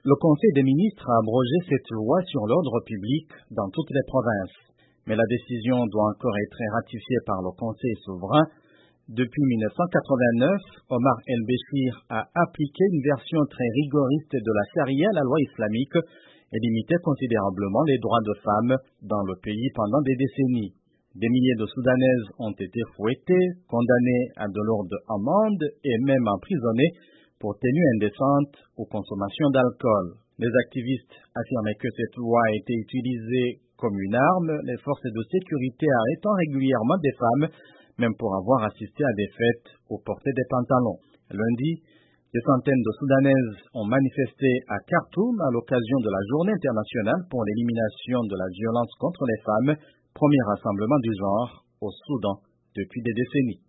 Le Conseil des ministres a abrogé cette loi sur l'ordre public dans toutes les provinces. Mais la décision doit encore être ratifiée par le Conseil souverain. Depuis 1989, Omar el-Béchir a appliqué une version très rigoriste de la charia, la loi islamique, et limité considérablement les droits de femmes dans le pays pendant des décennies. Des milliers de Soudanaises ont été fouettées, condamnées à de lourdes amendes et même emprisonnées pour tenue indécente ou consommation d'alcool. Les activistes affirmaient que cette loi a été utilisée comme une arme, les forces de sécurité arrêtant régulièrement des femmes, même pour avoir assisté à des fêtes ou porté des pantalons. Lundi, des centaines de Soudanaises ont manifesté à Khartoum à l'occasion de la Journée internationale pour l'élimination de la violence contre les femmes, premier rassemblement du genre au Soudan depuis des décennies.